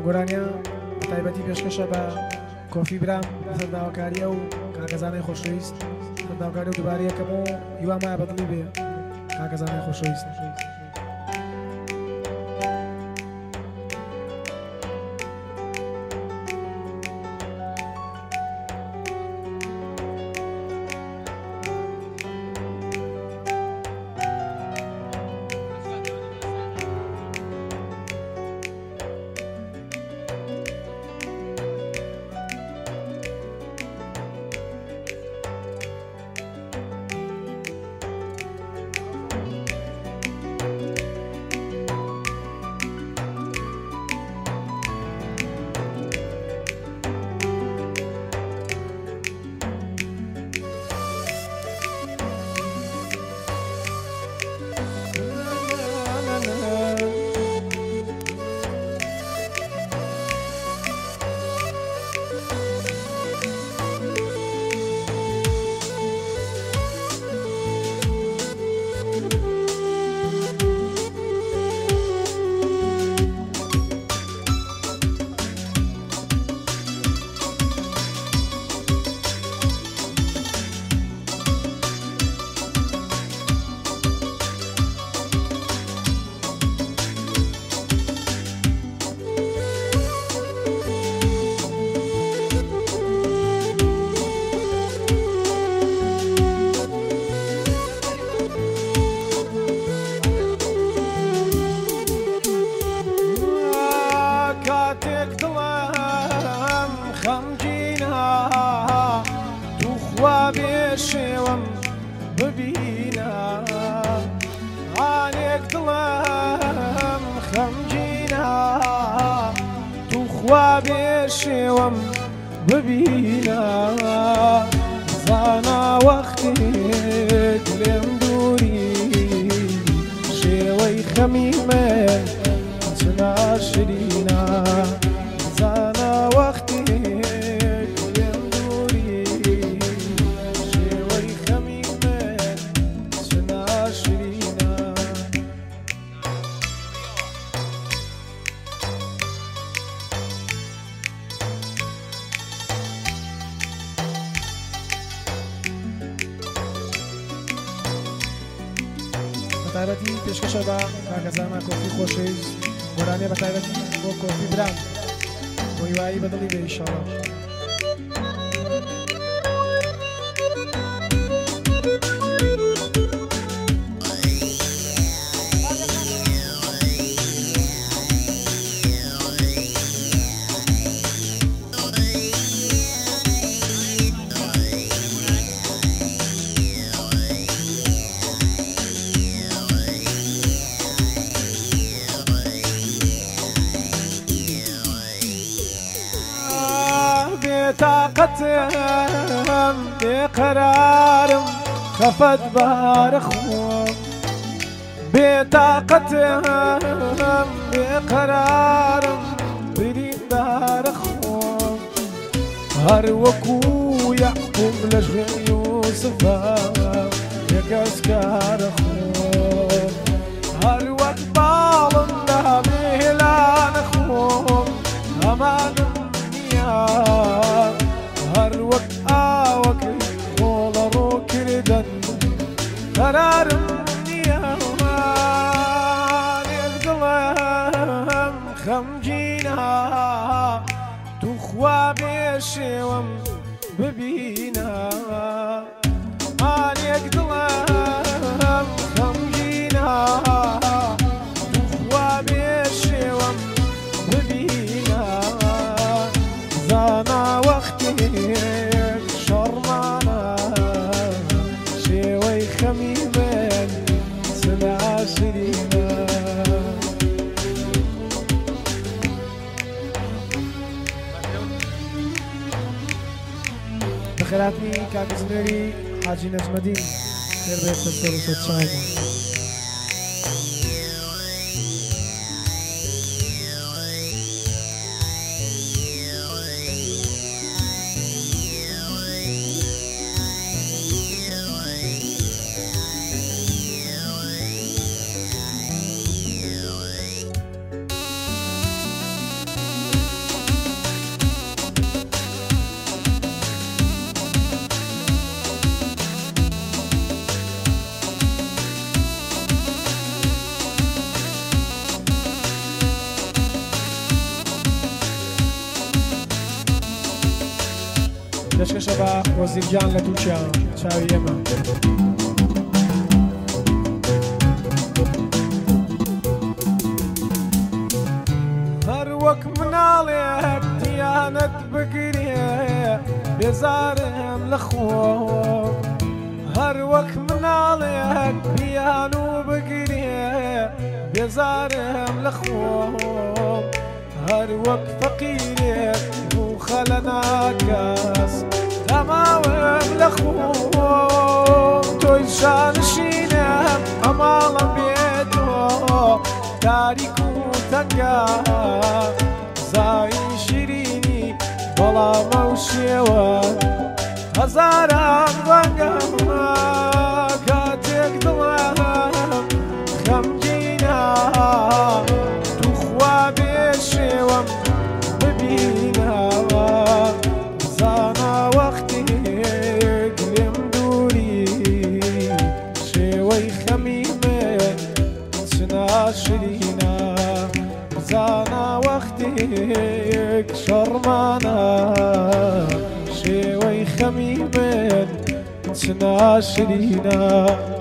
گۆرانیا تایبەتی پێشکەشە بە کۆفی برام سەرداواکاریە و کاکەزانەی خۆشەویست سەرداواکاری و دووبارەیەکەم و هیوام وایە بەدڵی بێ کاکەزانەی خۆشەویست. بێشێوەم ببینە ئانێک دڵم خەمگینە توخوا بێشێوەم ببینە زانا وەختێک لێم دووری شێوەی خەمی من چنا شرینە زانا وەختێک لێم دووری شێوەی خەمی من چنا شرینە بەتایبەتی پێشکەشە بە کاکەزانە کۆفی خۆشەویست گۆرانێ بەتایبەتی بۆ کۆفی برام بۆ هیوایی بەدڵی بێ ئینشاڵڵا. طاقتم بقرارم خفت بارخوم بطاقتم بقرارم برين بارخوم هر وكو يحكم لجوين يوسفا يكسكار خوم هر وقت بالم ناميلان خوم امان هر وقت آوكي خولا روكي ردن قرارم نيوان القلم خمجينا تخوا بيشيوم ببينا ماني القلم خمجينا تخوا بيشيوم ببينا زانا وقتك شرمانا شوي خميمن سنة عشرينا بخيراتني كاكزنري حاجي نجم الدين خير بيت تذكر وصوت شايفه پێشکەشە بە وەزیرگیان لە تووشە چاوی ئێمە هەر وەک مناڵێک دیانەت بگرێ بێزارم لە خۆم هەر وەک مناڵێک بیان و بگرێ بێزارم لە خۆم هەر وەک فەقیرێک و خەلە ناکەس تەماوم لە خۆم تۆی شانشینم ئەماڵم بێتەوە تاریک و تەنگە زاوی شیرینی بەڵامە و شێوە هەزاران ڕەنگە کاتێک دڵم خەمگینە توخوا بێ شێوەم ببینەوە زانا وەختێک لێم دووری شێوەی خەمی من چ ناشرینە زانا وەختێک شەڕمانە شێوەی خەمی من چ ناشرینە